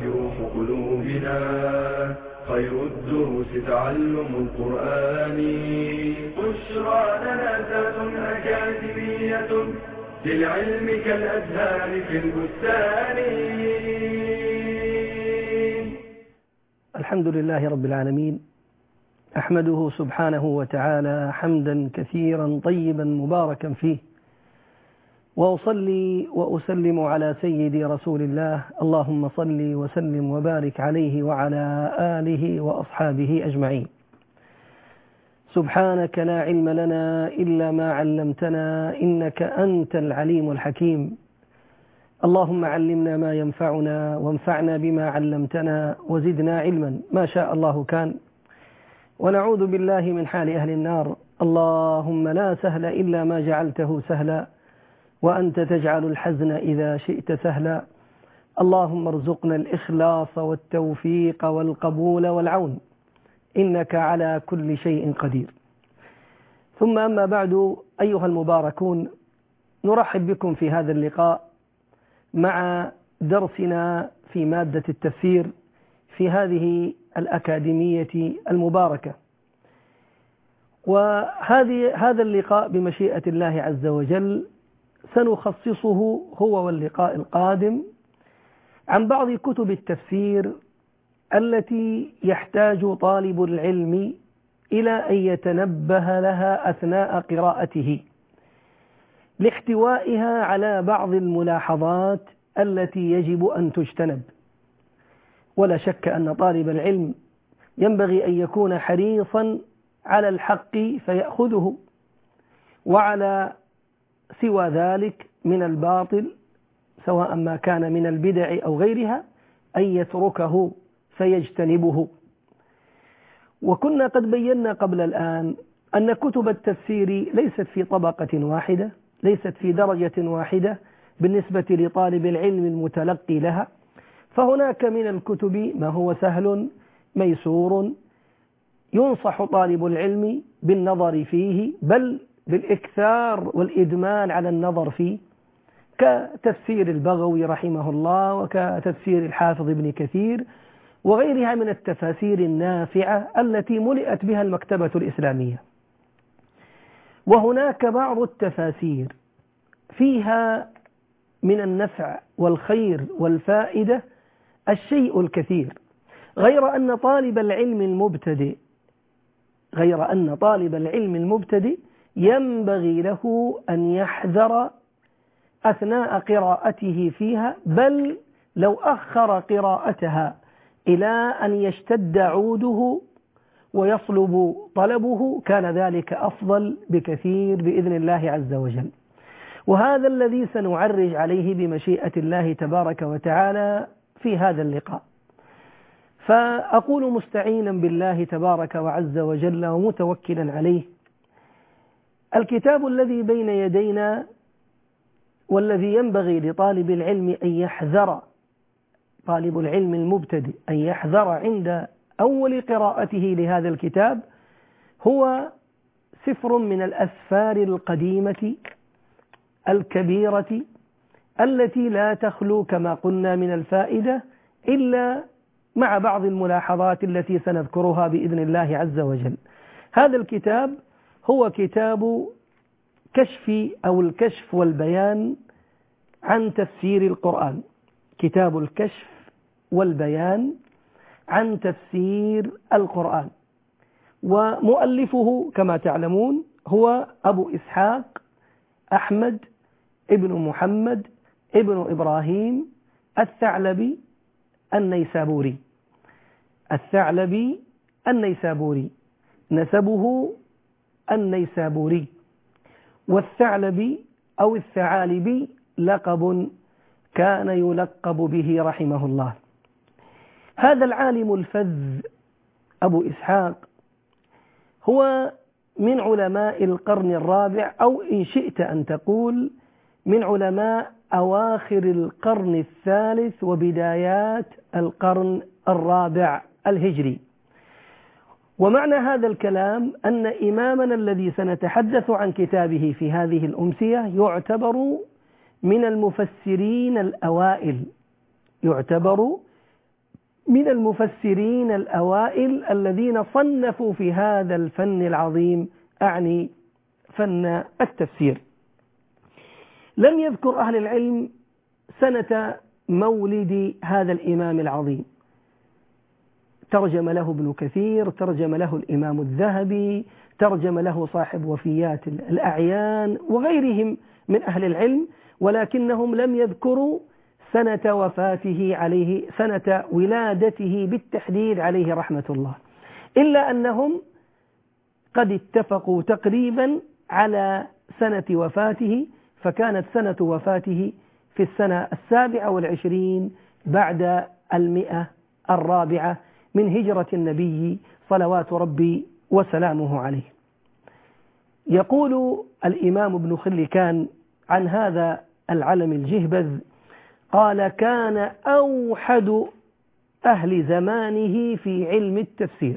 روح قلوبنا، خير الدروس تعلم القرآن. بشرى لنا ذات أكاديمية للعلم كالأزهار في البستان. الحمد لله رب العالمين، أحمده سبحانه وتعالى حمدا كثيرا طيبا مباركا فيه، وأصلي وأسلم على سيدي رسول الله، اللهم صل وسلم وبارك عليه وعلى آله وأصحابه أجمعين. سبحانك لا علم لنا إلا ما علمتنا إنك أنت العليم الحكيم. اللهم علمنا ما ينفعنا وانفعنا بما علمتنا وزدنا علما، ما شاء الله كان. ونعوذ بالله من حال أهل النار، اللهم لا سهل إلا ما جعلته سهلا وأنت تجعل الحزن إذا شئت سهلا. اللهم ارزقنا الإخلاص والتوفيق والقبول والعون، إنك على كل شيء قدير. ثم أما بعد، أيها المباركون، نرحب بكم في هذا اللقاء مع درسنا في مادة التفسير في هذه الأكاديمية المباركة. وهذا اللقاء بمشيئة الله عز وجل سنخصصه هو واللقاء القادم عن بعض كتب التفسير التي يحتاج طالب العلم إلى أن يتنبه لها أثناء قراءته، لاحتوائها على بعض الملاحظات التي يجب أن تجتنب. ولا شك أن طالب العلم ينبغي أن يكون حريصا على الحق فيأخذه، وعلى سوى ذلك من الباطل سواء ما كان من البدع أو غيرها أن يتركه فيجتنبه. وكنا قد بينا قبل الآن أن كتب التفسير ليست في طبقة واحدة، ليست في درجة واحدة بالنسبة لطالب العلم المتلقي لها، فهناك من الكتب ما هو سهل ميسور ينصح طالب العلم بالنظر فيه، بل بالإكثار والإدمان على النظر فيه، كتفسير البغوي رحمه الله، وكتفسير الحافظ ابن كثير، وغيرها من التفاسير النافعة التي ملئت بها المكتبة الإسلامية. وهناك بعض التفاسير فيها من النفع والخير والفائدة الشيء الكثير، غير أن طالب العلم المبتدئ ينبغي له أن يحذر أثناء قراءته فيها، بل لو أخر قراءتها إلى أن يشتد عوده ويصلب طلبه كان ذلك أفضل بكثير بإذن الله عز وجل. وهذا الذي سنعرج عليه بمشيئة الله تبارك وتعالى في هذا اللقاء. فأقول مستعينا بالله تبارك وعز وجل ومتوكلا عليه، الكتاب الذي بين يدينا والذي ينبغي لطالب العلم أن يحذر، طالب العلم المبتدئ أن يحذر عند أول قراءته لهذا الكتاب، هو سفر من الأسفار القديمة الكبيرة التي لا تخلو كما قلنا من الفائدة إلا مع بعض الملاحظات التي سنذكرها بإذن الله عز وجل. هذا الكتاب هو كتاب الكشف والبيان عن تفسير القرآن، كتاب الكشف والبيان عن تفسير القرآن. ومؤلفه كما تعلمون هو أبو إسحاق أحمد ابن محمد ابن إبراهيم الثعلبي النيسابوري، نسبه النيسابوري. والثعلبي أو الثعالبي لقب كان يلقب به رحمه الله. هذا العالم الفذ أبو إسحاق هو من علماء القرن الرابع، أو إن شئت أن تقول من علماء أواخر القرن الثالث وبدايات القرن الرابع الهجري. ومعنى هذا الكلام أن إمامنا الذي سنتحدث عن كتابه في هذه الأمسية يعتبر من المفسرين الأوائل، يعتبر من المفسرين الأوائل الذين صنفوا في هذا الفن العظيم، أعني فن التفسير. لم يذكر أهل العلم سنة مولد هذا الإمام العظيم، ترجم له ابن كثير، ترجم له الإمام الذهبي، ترجم له صاحب وفيات الأعيان وغيرهم من أهل العلم، ولكنهم لم يذكروا سنة وفاته عليه، سنة ولادته بالتحديد عليه رحمة الله، إلا أنهم قد اتفقوا تقريبا على سنة وفاته، فكانت سنة وفاته في السنة 27 بعد 100 من هجرة النبي صلوات ربي وسلامه عليه. يقول الإمام ابن خلكان عن هذا العلم الجهبذ قال: كان أوحد أهل زمانه في علم التفسير.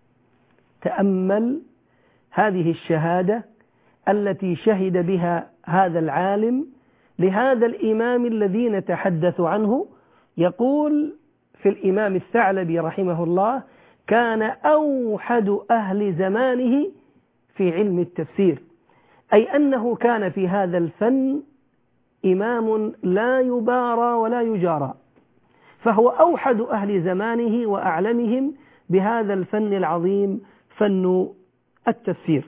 تأمل هذه الشهادة التي شهد بها هذا العالم لهذا الإمام الذي نتحدث عنه. يقول في الإمام الثعلبي رحمه الله: كان أوحد أهل زمانه في علم التفسير، أي أنه كان في هذا الفن إمام لا يبارى ولا يجارى، فهو أوحد أهل زمانه وأعلمهم بهذا الفن العظيم، فن التفسير.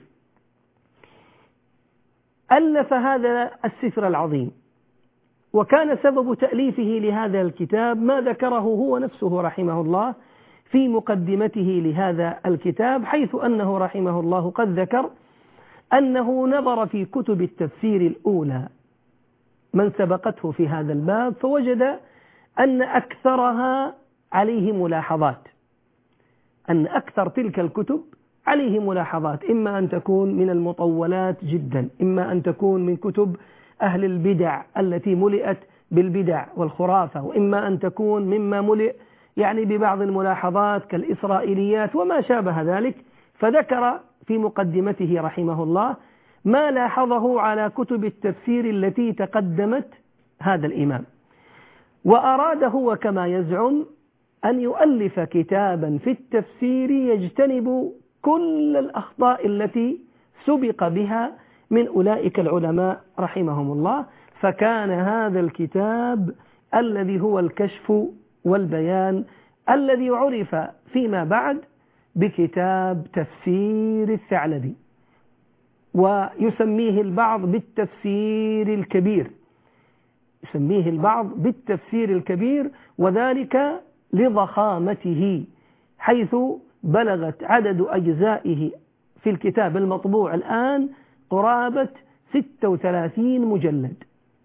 ألف هذا السفر العظيم، وكان سبب تأليفه لهذا الكتاب ما ذكره هو نفسه رحمه الله في مقدمته لهذا الكتاب، حيث أنه رحمه الله قد ذكر أنه نظر في كتب التفسير الأولى من سبقته في هذا الباب، فوجد أن أكثرها عليه ملاحظات، أن أكثر تلك الكتب عليه ملاحظات، إما أن تكون من المطولات جدا، إما أن تكون من كتب أهل البدع التي ملئت بالبدع والخرافة، وإما أن تكون مما ملئ يعني ببعض الملاحظات كالإسرائيليات وما شابه ذلك. فذكر في مقدمته رحمه الله ما لاحظه على كتب التفسير التي تقدمت هذا الإمام، وأراد هو كما يزعم أن يؤلف كتابا في التفسير يجتنب كل الأخطاء التي سبق بها من أولئك العلماء رحمهم الله. فكان هذا الكتاب الذي هو الكشف والبيان الذي عرف فيما بعد بكتاب تفسير الثعلبي، ويسميه البعض بالتفسير الكبير، يسميه البعض بالتفسير الكبير، وذلك لضخامته، حيث بلغت عدد أجزائه في الكتاب المطبوع الآن قرابة 36 مجلد،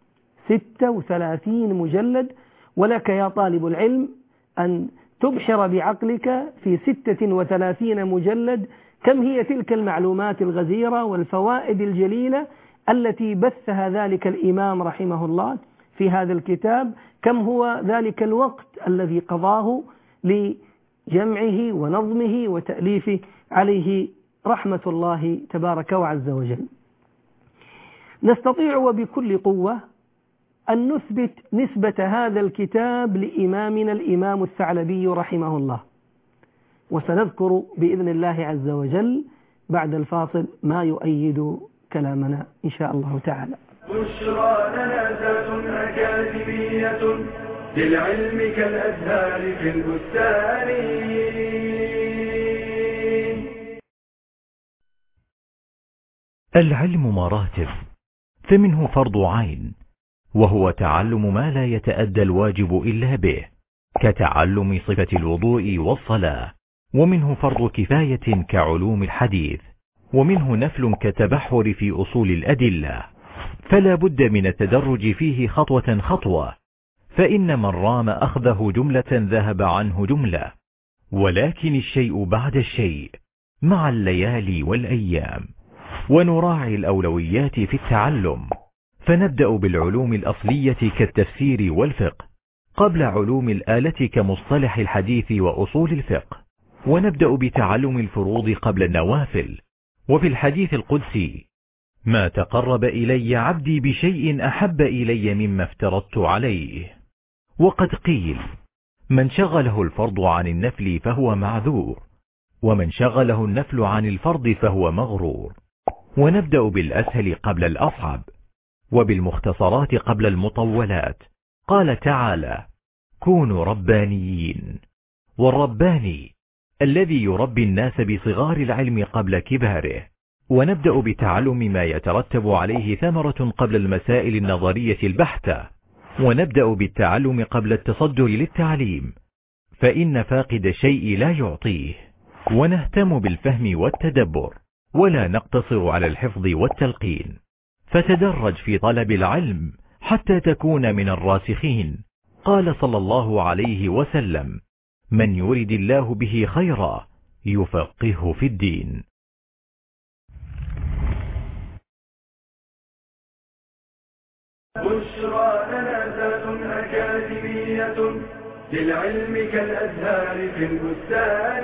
36 مجلد. ولك يا طالب العلم أن تبحر بعقلك في 36 مجلد كم هي تلك المعلومات الغزيرة والفوائد الجليلة التي بثها ذلك الإمام رحمه الله في هذا الكتاب، كم هو ذلك الوقت الذي قضاه لجمعه ونظمه وتأليفه، عليه رحمة الله تبارك وعز وجل. نستطيع وبكل قوة أن نثبت نسبة هذا الكتاب لإمامنا الإمام الثعلبي رحمه الله، وسنذكر بإذن الله عز وجل بعد الفاصل ما يؤيد كلامنا إن شاء الله تعالى. بشرى لنا ذات أكاديمية للعلم كالأزهار في البستان. العلم مراتب، فمنه فرض عين وهو تعلم ما لا يتأدى الواجب إلا به، كتعلم صفة الوضوء والصلاة، ومنه فرض كفاية كعلوم الحديث، ومنه نفل كتبحر في أصول الأدلة، فلا بد من التدرج فيه خطوة خطوة، فإن من رام أخذه جملة ذهب عنه جملة، ولكن الشيء بعد الشيء مع الليالي والأيام. ونراعي الأولويات في التعلم، فنبدأ بالعلوم الأصلية كالتفسير والفقه قبل علوم الآلة كمصطلح الحديث وأصول الفقه، ونبدأ بتعلم الفروض قبل النوافل. وفي الحديث القدسي: ما تقرب إلي عبدي بشيء أحب إلي مما افترضت عليه. وقد قيل: من شغله الفرض عن النفل فهو معذور، ومن شغله النفل عن الفرض فهو مغرور. ونبدأ بالأسهل قبل الأصعب، وبالمختصرات قبل المطولات. قال تعالى: كونوا ربانيين. والرباني الذي يربي الناس بصغار العلم قبل كباره. ونبدأ بتعلم ما يترتب عليه ثمرة قبل المسائل النظرية البحتة. ونبدأ بالتعلم قبل التصدر للتعليم، فإن فاقد الشيء لا يعطيه. ونهتم بالفهم والتدبر، ولا نقتصر على الحفظ والتلقين. فتدرج في طلب العلم حتى تكون من الراسخين. قال صلى الله عليه وسلم: من يرد الله به خيرا يفقهه في الدين. بشرى لنا أكاديمية للعلم كالأزهار في البستان.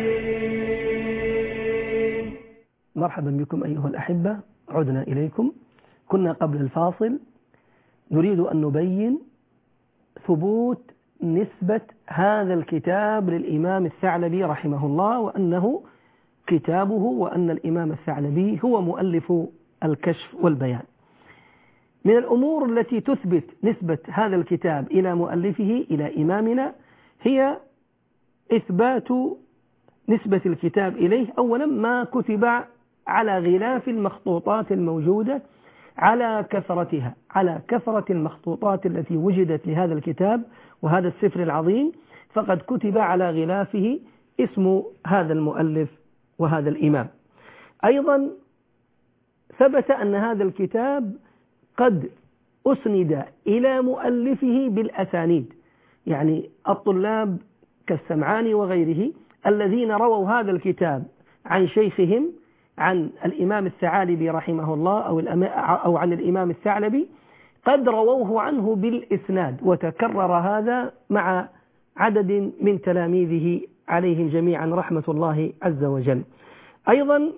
مرحبا بكم أيها الأحبة، عدنا إليكم. كنا قبل الفاصل نريد أن نبين ثبوت نسبة هذا الكتاب للإمام الثعلبي رحمه الله، وأنه كتابه، وأن الإمام الثعلبي هو مؤلف الكشف والبيان. من الأمور التي تثبت نسبة هذا الكتاب إلى مؤلفه، إلى إمامنا، هي إثبات نسبة الكتاب إليه. أولا ما كتب على غلاف المخطوطات الموجودة على كثرتها، على كثرة المخطوطات التي وجدت لهذا الكتاب وهذا السفر العظيم، فقد كتب على غلافه اسم هذا المؤلف وهذا الإمام. أيضا ثبت أن هذا الكتاب قد أسند إلى مؤلفه بالأسانيد، يعني الطلاب كالسمعاني وغيره الذين رووا هذا الكتاب عن شيخهم، عن الإمام الثعالبي رحمه الله أو عن الإمام الثعلبي، قد رووه عنه بالإسناد، وتكرر هذا مع عدد من تلاميذه عليهم جميعا رحمة الله عز وجل. أيضا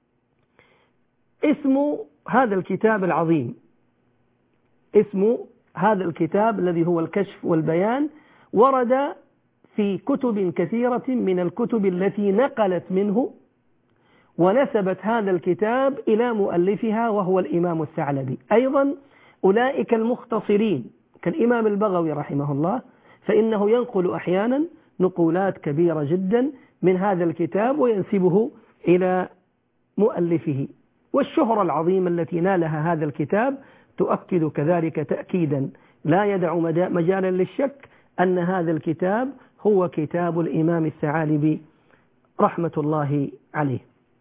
اسم هذا الكتاب العظيم، اسم هذا الكتاب الذي هو الكشف والبيان، ورد في كتب كثيرة من الكتب التي نقلت منه ونسبت هذا الكتاب إلى مؤلفها وهو الإمام الثعلبي. أيضا أولئك المختصرين كالإمام البغوي رحمه الله، فإنه ينقل أحيانا نقولات كبيرة جدا من هذا الكتاب وينسبه إلى مؤلفه. والشهرة العظيمة التي نالها هذا الكتاب تؤكد كذلك تأكيدا لا يدع مجالا للشك أن هذا الكتاب هو كتاب الإمام الثعالبي رحمة الله عليه.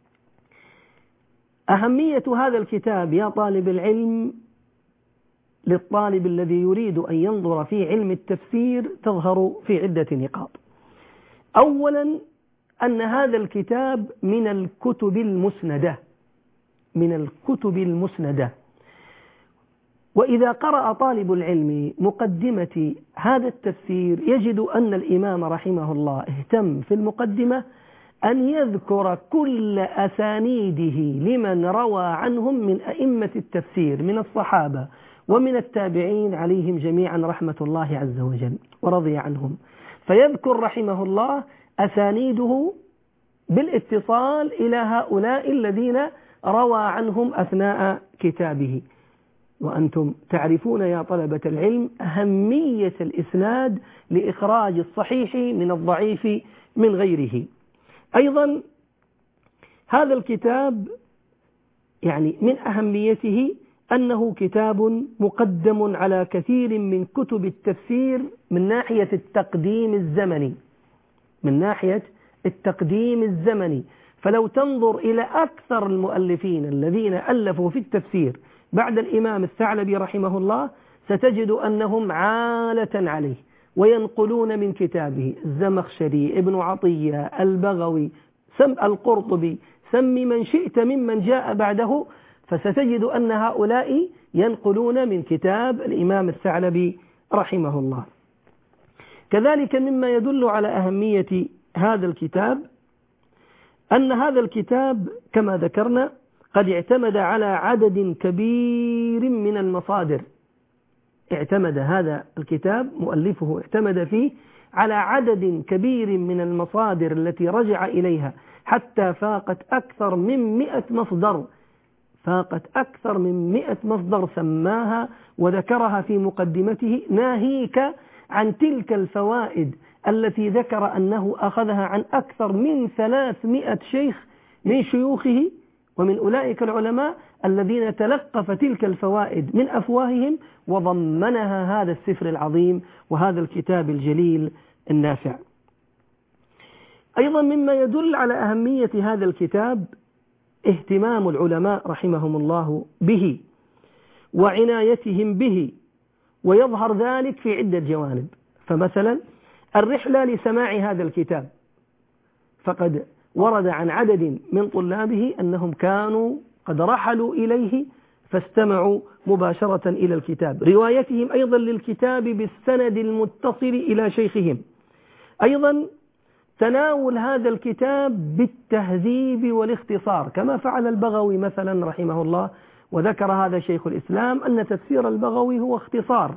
أهمية هذا الكتاب يا طالب العلم للطالب الذي يريد أن ينظر في علم التفسير تظهر في عدة نقاط. أولا أن هذا الكتاب من الكتب المسندة، من الكتب المسندة. وإذا قرأ طالب العلم مقدمة هذا التفسير يجد أن الإمام رحمه الله اهتم في المقدمة أن يذكر كل أسانيده لمن روى عنهم من أئمة التفسير من الصحابة ومن التابعين عليهم جميعا رحمة الله عز وجل ورضي عنهم، فيذكر رحمه الله أسانيده بالاتصال إلى هؤلاء الذين روى عنهم أثناء كتابه. وأنتم تعرفون يا طلبة العلم أهمية الإسناد لإخراج الصحيح من الضعيف من غيره. أيضا هذا الكتاب يعني من أهميته أنه كتاب مقدم على كثير من كتب التفسير من ناحية التقديم الزمني، من ناحية التقديم الزمني. فلو تنظر إلى أكثر المؤلفين الذين ألفوا في التفسير بعد الإمام الثعلبي رحمه الله ستجد أنهم عالة عليه وينقلون من كتابه الزمخشري، ابن عطية، البغوي، القرطبي، سم من شئت ممن جاء بعده، فستجد أن هؤلاء ينقلون من كتاب الإمام الثعلبي رحمه الله. كذلك مما يدل على أهمية هذا الكتاب أن هذا الكتاب كما ذكرنا قد اعتمد على عدد كبير من المصادر. اعتمد هذا الكتاب مؤلفه اعتمد فيه على عدد كبير من المصادر التي رجع إليها حتى فاقت أكثر من 100 مصدر، فاقت أكثر من 100 مصدر سماها وذكرها في مقدمته، ناهيك عن تلك الفوائد التي ذكر أنه أخذها عن أكثر من 300 شيخ من شيوخه ومن أولئك العلماء الذين تلقف تلك الفوائد من أفواههم وضمنها هذا السفر العظيم وهذا الكتاب الجليل النافع. أيضا مما يدل على أهمية هذا الكتاب اهتمام العلماء رحمهم الله به وعنايتهم به، ويظهر ذلك في عدة جوانب. فمثلا الرحلة لسماع هذا الكتاب، فقد ورد عن عدد من طلابه أنهم كانوا قد رحلوا إليه فاستمعوا مباشرة إلى الكتاب، روايتهم أيضا للكتاب بالسند المتصل إلى شيخهم، أيضا تناول هذا الكتاب بالتهذيب والاختصار كما فعل البغوي مثلا رحمه الله، وذكر هذا شيخ الإسلام أن تفسير البغوي هو اختصار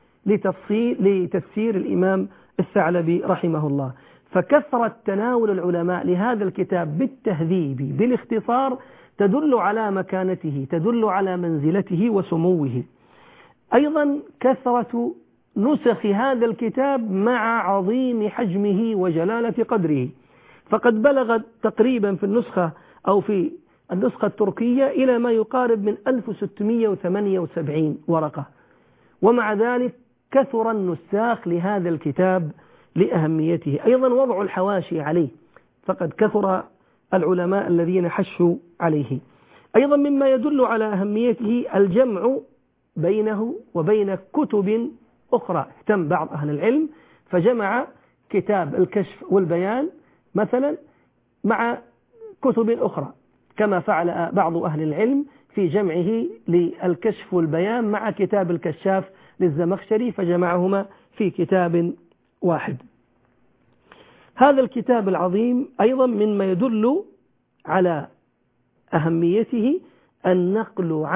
لتفسير الإمام الثعلبي رحمه الله. فكثرة تناول العلماء لهذا الكتاب بالتهذيب بالاختصار تدل على مكانته، تدل على منزلته وسموه. أيضا كثرة نسخ هذا الكتاب مع عظيم حجمه وجلالة قدره، فقد بلغ تقريبا في النسخة أو في النسخة التركية إلى ما يقارب من 1678 ورقة، ومع ذلك كثر النساخ لهذا الكتاب لأهميته. أيضا وضع الحواشي عليه، فقد كثر العلماء الذين حشوا عليه. أيضا مما يدل على أهميته الجمع بينه وبين كتب أخرى، اهتم بعض أهل العلم فجمع كتاب الكشف والبيان مثلا مع كتب أخرى، كما فعل بعض أهل العلم في جمعه للكشف والبيان مع كتاب الكشاف للزمخشري فجمعهما في كتاب واحد. هذا الكتاب العظيم أيضا مما يدل على أهميته النقل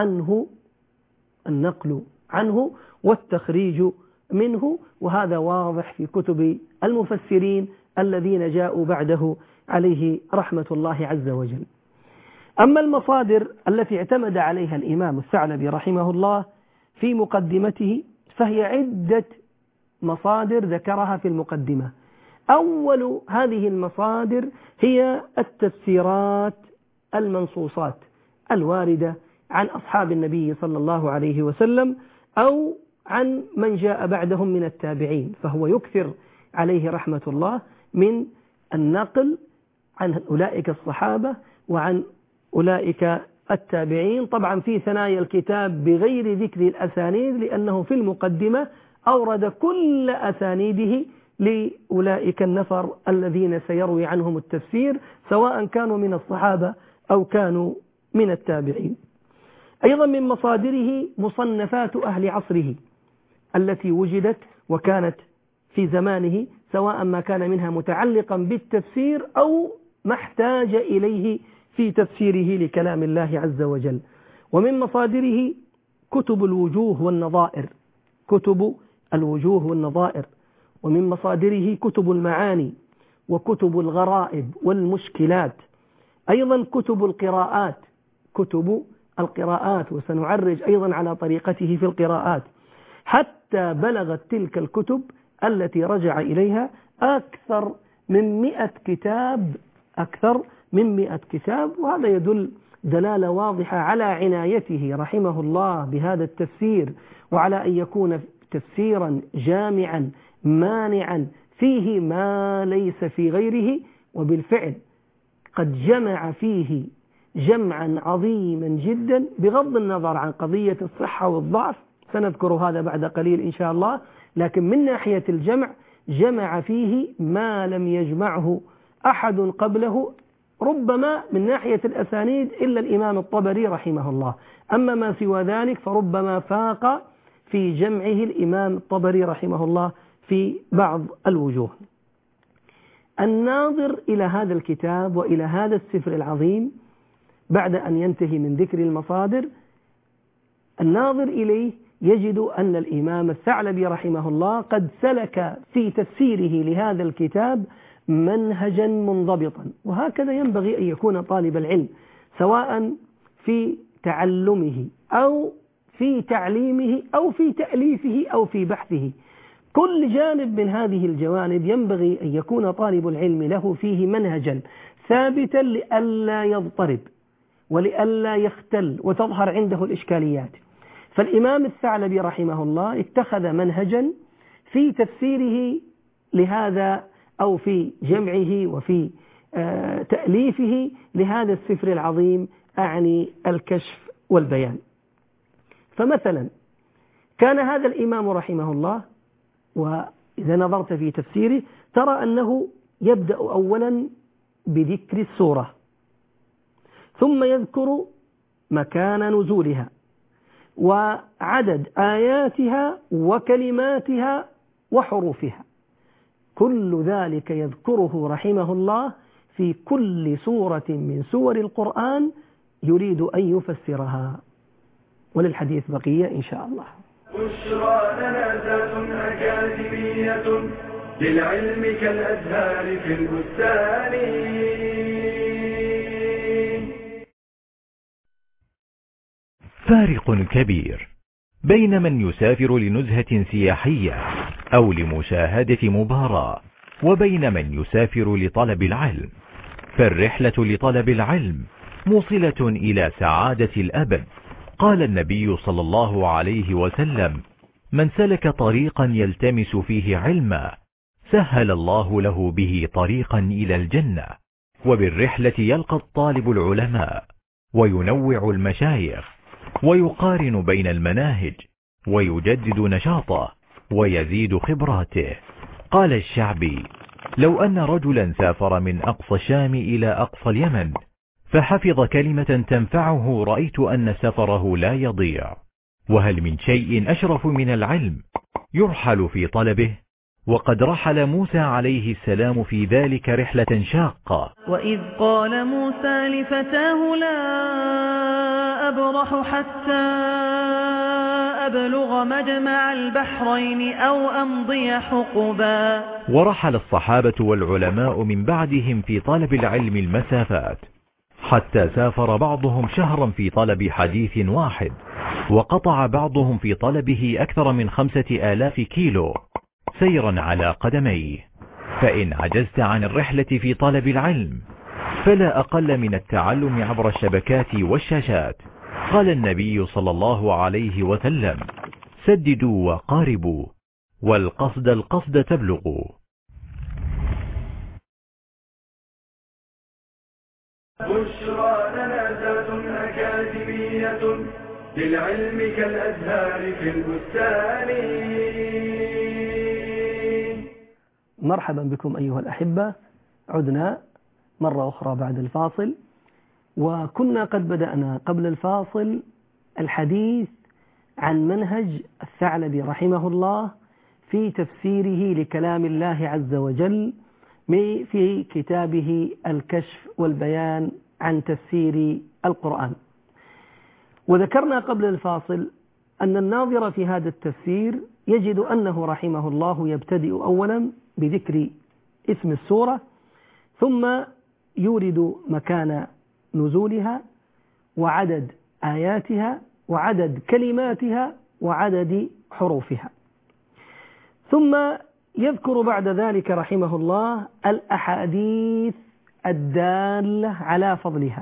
عنه والتخريج منه، وهذا واضح في كتب المفسرين الذين جاءوا بعده عليه رحمة الله عز وجل. أما المصادر التي اعتمد عليها الإمام الثعلبي رحمه الله في مقدمته فهي عدة مصادر ذكرها في المقدمة. أول هذه المصادر هي التفسيرات المنصوصات الواردة عن أصحاب النبي صلى الله عليه وسلم أو عن من جاء بعدهم من التابعين، فهو يكثر عليه رحمة الله من النقل عن أولئك الصحابة وعن أولئك التابعين، طبعا في ثنايا الكتاب بغير ذكر الأسانيد لأنه في المقدمة أورد كل أسانيده لأولئك النفر الذين سيروي عنهم التفسير سواء كانوا من الصحابة أو كانوا من التابعين. أيضا من مصادره مصنفات أهل عصره التي وجدت وكانت في زمانه، سواء ما كان منها متعلقا بالتفسير أو ما احتاج إليه في تفسيره لكلام الله عز وجل. ومن مصادره كتب الوجوه والنظائر، ومن مصادره كتب المعاني وكتب الغرائب والمشكلات، أيضا كتب القراءات وسنعرج أيضا على طريقته في القراءات، حتى بلغت تلك الكتب التي رجع إليها أكثر من 100 كتاب، وهذا يدل دلالة واضحة على عنايته رحمه الله بهذا التفسير، وعلى أن يكون تفسيرا جامعا مانعا فيه ما ليس في غيره. وبالفعل قد جمع فيه جمعا عظيما جدا بغض النظر عن قضية الصحة والضعف، سنذكر هذا بعد قليل إن شاء الله، لكن من ناحية الجمع جمع فيه ما لم يجمعه أحد قبله، ربما من ناحية الأسانيد إلا الإمام الطبري رحمه الله، أما ما سوى ذلك فربما فاق في جمعه الإمام الطبري رحمه الله في بعض الوجوه. الناظر إلى هذا الكتاب وإلى هذا السفر العظيم بعد أن ينتهي من ذكر المصادر، الناظر إليه يجد أن الإمام الثعلبي رحمه الله قد سلك في تفسيره لهذا الكتاب منهجا منضبطا. وهكذا ينبغي أن يكون طالب العلم، سواء في تعلمه أو في تعليمه أو في تأليفه أو في بحثه. كل جانب من هذه الجوانب ينبغي أن يكون طالب العلم له فيه منهجا ثابتا لئلا يضطرب ولئلا يختل وتظهر عنده الإشكاليات. فالإمام الثعلبي رحمه الله اتخذ منهجا في تفسيره لهذا أو في جمعه وفي تأليفه لهذا السفر العظيم، أعني الكشف والبيان. فمثلا كان هذا الإمام رحمه الله، وإذا نظرت في تفسيره ترى أنه يبدأ أولا بذكر السورة، ثم يذكر مكان نزولها وعدد آياتها وكلماتها وحروفها. كل ذلك يذكره رحمه الله في كل سورة من سور القرآن يريد أن يفسرها. وللحديث بقية إن شاء الله. بشرى لنا ذات أكاديمية للعلم كالأزهار في البستان. فارق كبير بين من يسافر لنزهة سياحية أو لمشاهدة مباراة وبين من يسافر لطلب العلم. فالرحلة لطلب العلم موصلة إلى سعادة الأبد. قال النبي صلى الله عليه وسلم: من سلك طريقا يلتمس فيه علما سهل الله له به طريقا إلى الجنة. وبالرحلة يلقى الطالب العلماء وينوع المشايخ ويقارن بين المناهج ويجدد نشاطه ويزيد خبراته. قال الشعبي: لو أن رجلا سافر من أقصى الشام إلى أقصى اليمن فحفظ كلمة تنفعه رأيت أن سفره لا يضيع. وهل من شيء أشرف من العلم يرحل في طلبه؟ وقد رحل موسى عليه السلام في ذلك رحلة شاقة. وإذ قال موسى لفتاه لا أبرح حتى أبلغ مجمع البحرين أو أمضي حقبا. ورحل الصحابة والعلماء من بعدهم في طلب العلم المسافات، حتى سافر بعضهم شهرا في طلب حديث واحد، وقطع بعضهم في طلبه أكثر من 5000 كيلو سيرا على قدميه. فإن عجزت عن الرحلة في طلب العلم فلا أقل من التعلم عبر الشبكات والشاشات. قال النبي صلى الله عليه وسلم: سددوا وقاربوا، والقصد القصد تبلغوا. بشرى لنا ذات أكاديمية للعلم كالأزهار في البستان. مرحبا بكم أيها الأحبة، عدنا مرة أخرى بعد الفاصل. وكنا قد بدأنا قبل الفاصل الحديث عن منهج الثعلبي رحمه الله في تفسيره لكلام الله عز وجل في كتابه الكشف والبيان عن تفسير القرآن. وذكرنا قبل الفاصل أن الناظر في هذا التفسير يجد أنه رحمه الله يبتدئ أولا بذكر اسم السورة، ثم يورد مكان نزولها وعدد آياتها وعدد كلماتها وعدد حروفها، ثم يذكر بعد ذلك رحمه الله الأحاديث الدالة على فضلها.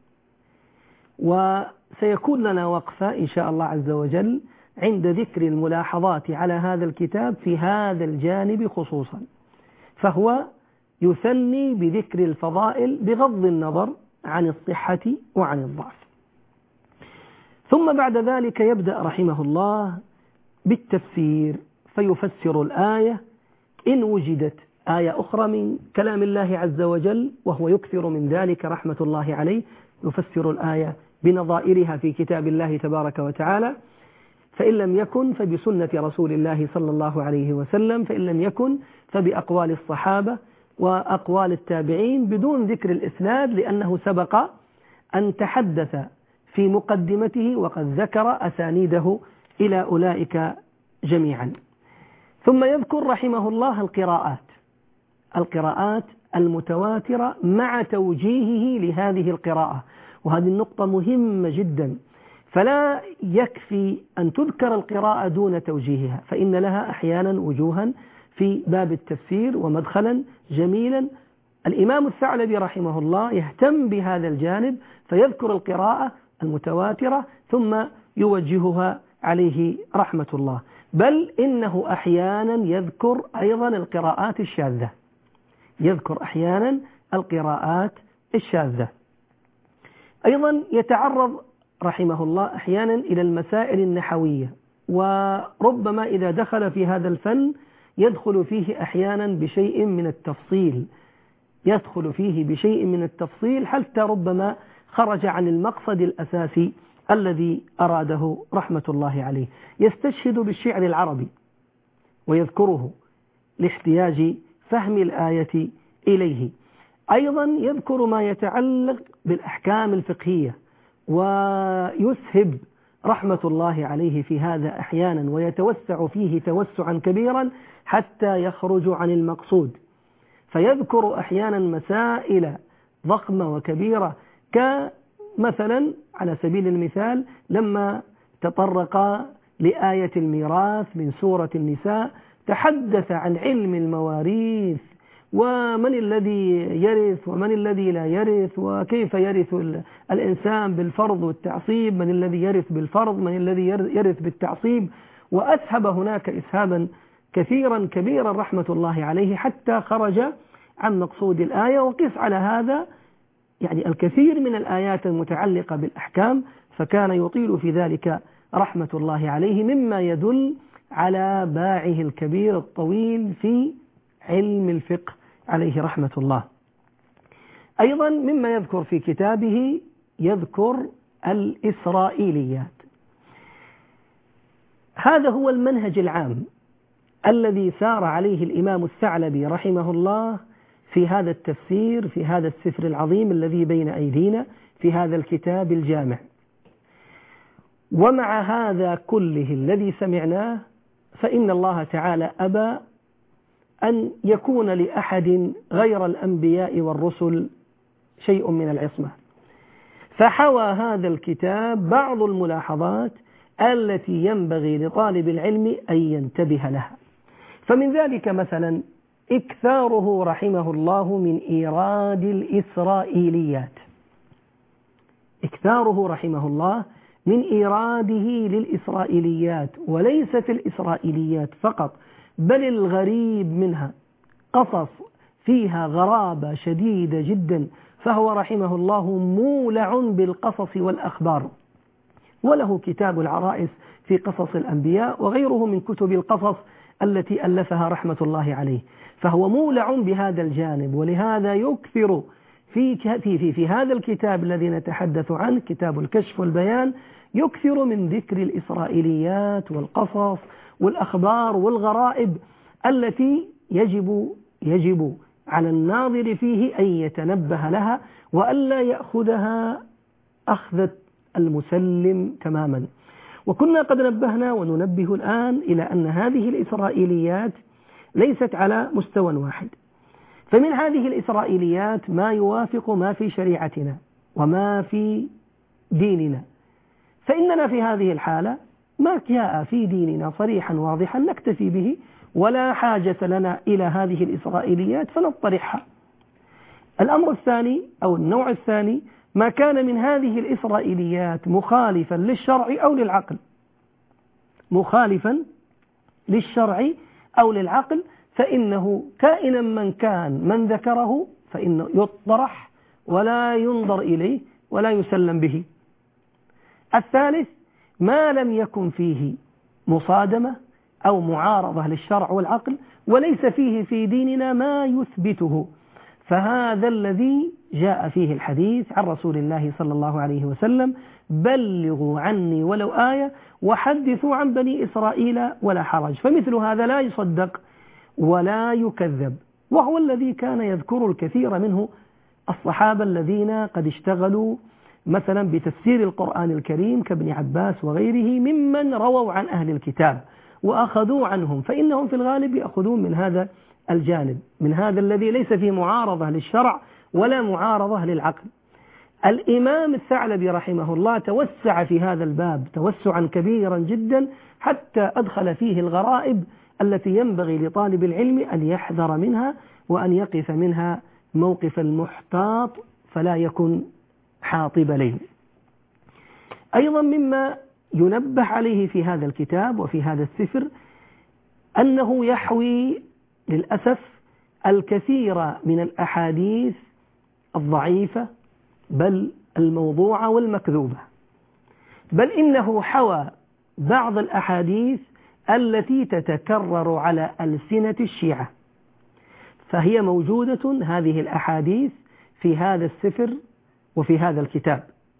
وسيكون لنا وقفة إن شاء الله عز وجل عند ذكر الملاحظات على هذا الكتاب في هذا الجانب خصوصا، فهو يثني بذكر الفضائل بغض النظر عن الصحة وعن الضعف. ثم بعد ذلك يبدأ رحمه الله بالتفسير، فيفسر الآية إن وجدت آية أخرى من كلام الله عز وجل، وهو يكثر من ذلك رحمة الله عليه، يفسر الآية بنظائرها في كتاب الله تبارك وتعالى، فإن لم يكن فبسنة رسول الله صلى الله عليه وسلم، فإن لم يكن فبأقوال الصحابة وأقوال التابعين بدون ذكر الإسناد، لأنه سبق أن تحدث في مقدمته وقد ذكر أسانيده إلى أولئك جميعا. ثم يذكر رحمه الله القراءات المتواترة مع توجيهه لهذه القراءة، وهذه النقطة مهمة جدا، فلا يكفي أن تذكر القراءة دون توجيهها، فإن لها أحيانا وجوها في باب التفسير ومدخلا جميلا. الإمام الثعلبي رحمه الله يهتم بهذا الجانب، فيذكر القراءة المتواترة ثم يوجهها عليه رحمة الله، بل إنه أحيانا يذكر أيضا القراءات الشاذة. أيضا يتعرض رحمه الله أحيانا إلى المسائل النحوية، وربما إذا دخل في هذا الفن يدخل فيه أحيانا بشيء من التفصيل حتى ربما خرج عن المقصد الأساسي الذي أراده رحمة الله عليه. يستشهد بالشعر العربي ويذكره لاحتياج فهم الآية إليه. أيضا يذكر ما يتعلق بالأحكام الفقهية، ويسهب رحمة الله عليه في هذا أحيانا، ويتوسع فيه توسعا كبيرا حتى يخرج عن المقصود، فيذكر أحيانا مسائل ضخمة وكبيرة، كمثلا على سبيل المثال لما تطرق لآية الميراث من سورة النساء تحدث عن علم المواريث، ومن الذي يرث ومن الذي لا يرث، وكيف يرث الإنسان بالفرض والتعصيب، من الذي يرث بالفرض، من الذي يرث بالتعصيب، وأسهب هناك إسهابا كثيرا كبيرا رحمة الله عليه حتى خرج عن مقصود الآية. وقس على هذا يعني الكثير من الآيات المتعلقة بالأحكام، فكان يطيل في ذلك رحمة الله عليه، مما يدل على باعه الكبير الطويل في علم الفقه عليه رحمة الله. أيضا مما يذكر في كتابه يذكر الإسرائيليات. هذا هو المنهج العام الذي سار عليه الإمام الثعلبي رحمه الله في هذا التفسير، في هذا السفر العظيم الذي بين أيدينا، في هذا الكتاب الجامع. ومع هذا كله الذي سمعناه، فإن الله تعالى أبى أن يكون لأحد غير الأنبياء والرسل شيء من العصمة، فحوى هذا الكتاب بعض الملاحظات التي ينبغي لطالب العلم أن ينتبه لها. فمن ذلك مثلا إكثاره رحمه الله من إيراد الإسرائيليات، إكثاره رحمه الله من إيراده للإسرائيليات، وليست الإسرائيليات فقط بل الغريب منها، قصص فيها غرابة شديدة جدا، فهو رحمه الله مولع بالقصص والأخبار، وله كتاب العرائس في قصص الأنبياء وغيره من كتب القصص التي ألفها رحمة الله عليه، فهو مولع بهذا الجانب. ولهذا يكثر في هذا الكتاب الذي نتحدث عنه، كتاب الكشف والبيان، يكثر من ذكر الإسرائيليات والقصص والأخبار والغرائب التي يجب على الناظر فيه أن يتنبه لها، وألا يأخذها أخذة المسلم تماما. وكنا قد نبهنا وننبه الآن إلى أن هذه الإسرائيليات ليست على مستوى واحد، فمن هذه الإسرائيليات ما يوافق ما في شريعتنا وما في ديننا، فإننا في هذه الحالة ما جاء في ديننا صريحا واضحا نكتفي به، ولا حاجة لنا إلى هذه الإسرائيليات فنطرحها. الأمر الثاني أو النوع الثاني ما كان من هذه الإسرائيليات مخالفا للشرع أو للعقل، مخالفا للشرع أو للعقل، فإنه كائنا من كان من ذكره فإنه يطرح ولا ينظر إليه ولا يسلم به. الثالث ما لم يكن فيه مصادمة أو معارضة للشرع والعقل، وليس فيه في ديننا ما يثبته، فهذا الذي جاء فيه الحديث عن رسول الله صلى الله عليه وسلم: بلغوا عني ولو آية وحدثوا عن بني إسرائيل ولا حرج. فمثل هذا لا يصدق ولا يكذب، وهو الذي كان يذكر الكثير منه الصحابة الذين قد اشتغلوا مثلا بتفسير القرآن الكريم كابن عباس وغيره ممن رووا عن أهل الكتاب وأخذوا عنهم، فإنهم في الغالب يأخذون من هذا الجانب، من هذا الذي ليس فيه معارضة للشرع ولا معارضة للعقل. الإمام الثعلبي رحمه الله توسع في هذا الباب توسعا كبيرا جدا، حتى أدخل فيه الغرائب التي ينبغي لطالب العلم أن يحذر منها وأن يقف منها موقف المحتاط فلا يكن حاطب ليل. أيضا مما ينبه عليه في هذا الكتاب وفي هذا السفر أنه يحوي للأسف الكثير من الأحاديث الضعيفة بل الموضوعة والمكذوبة، بل إنه حوى بعض الأحاديث التي تتكرر على ألسنة الشيعة، فهي موجودة هذه الأحاديث في هذا السفر وفي هذا الكتاب،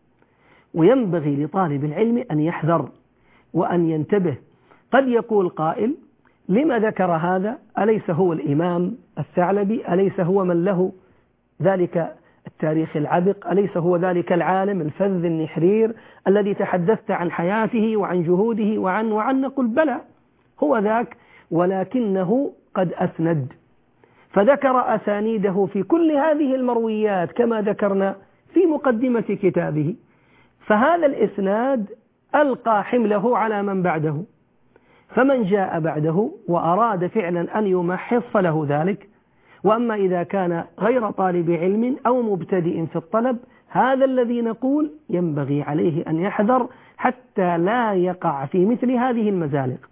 وينبغي لطالب العلم أن يحذر وأن ينتبه. قد يقول قائل: لما ذكر هذا؟ أليس هو الإمام الثعلبي؟ أليس هو من له ذلك التاريخ العبق؟ أليس هو ذلك العالم الفذ النحرير الذي تحدثت عن حياته وعن جهوده وعن نقول بلى هو ذاك، ولكنه قد أسند، فذكر أسانيده في كل هذه المرويات كما ذكرنا في مقدمة كتابه، فهذا الإسناد ألقى حمله على من بعده، فمن جاء بعده وأراد فعلا أن يمحص فله ذلك. وأما إذا كان غير طالب علم أو مبتدئ في الطلب، هذا الذي نقول ينبغي عليه أن يحذر حتى لا يقع في مثل هذه المزالق.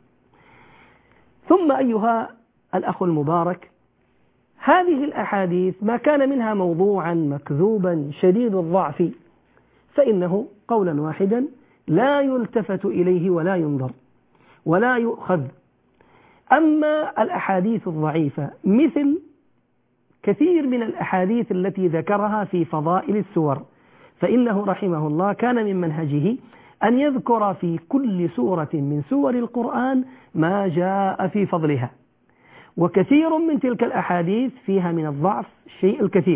ثم أيها الأخ المبارك، هذه الأحاديث ما كان منها موضوعا مكذوبا شديد الضعف فإنه قولا واحدا لا يلتفت إليه ولا ينظر ولا يؤخذ. أما الأحاديث الضعيفة مثل كثير من الأحاديث التي ذكرها في فضائل السور، فإنه رحمه الله كان من منهجه أن يذكر في كل سورة من سور القرآن ما جاء في فضلها، وكثير من تلك الأحاديث فيها من الضعف الشيء الكثير.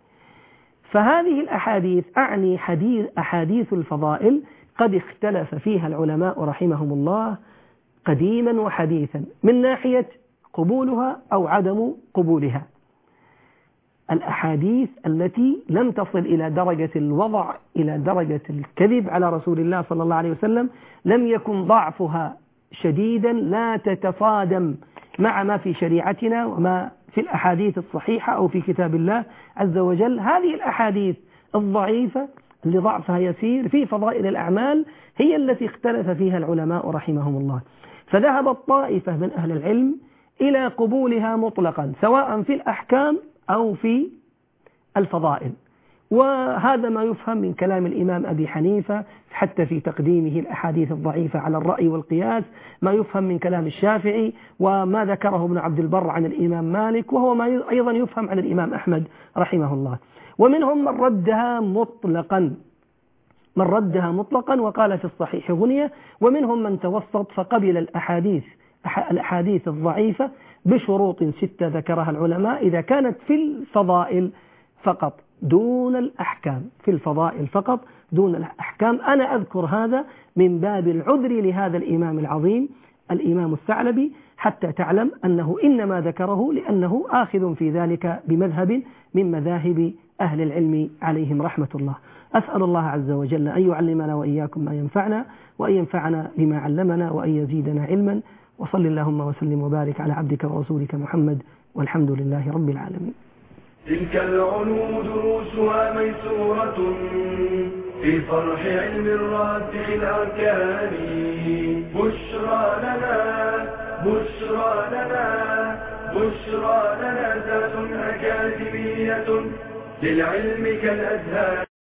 فهذه الأحاديث أعني أحاديث الفضائل قد اختلف فيها العلماء رحمهم الله قديما وحديثا من ناحية قبولها أو عدم قبولها. الأحاديث التي لم تصل إلى درجة الوضع إلى درجة الكذب على رسول الله صلى الله عليه وسلم لم يكن ضعفها شديدا لا تتصادم مع ما في شريعتنا وما في الأحاديث الصحيحة أو في كتاب الله عز وجل. هذه الأحاديث الضعيفة اللي ضعفها يسير في فضائل الأعمال هي التي اختلف فيها العلماء رحمهم الله، فذهبت طائفة من أهل العلم إلى قبولها مطلقا سواء في الأحكام أو في الفضائل، وهذا ما يفهم من كلام الإمام أبي حنيفة حتى في تقديمه الأحاديث الضعيفة على الرأي والقياس، ما يفهم من كلام الشافعي وما ذكره ابن عبد البر عن الإمام مالك، وهو ما أيضا يفهم عن الإمام أحمد رحمه الله. ومنهم من ردها مطلقا وقال في الصحيح غنية، ومنهم من توسط فقبل الأحاديث الضعيفة بشروط 6 ذكرها العلماء إذا كانت في الفضائل فقط دون الأحكام، في الفضائل فقط دون الأحكام. أنا أذكر هذا من باب العذر لهذا الإمام العظيم الإمام الثعلبي حتى تعلم أنه إنما ذكره لأنه آخذ في ذلك بمذهب من مذاهب أهل العلم عليهم رحمة الله. أسأل الله عز وجل أن يعلمنا وإياكم ما ينفعنا وأن ينفعنا بما علمنا وأن يزيدنا علما، وصل اللهم وسلم وبارك على عبدك ورسولك محمد، والحمد لله رب العالمين. تلك العلوم دروسها ميسورة في صرح علم الراسخ الأركان. بشرى لنا ذات أكاديمية للعلم كالأزهار.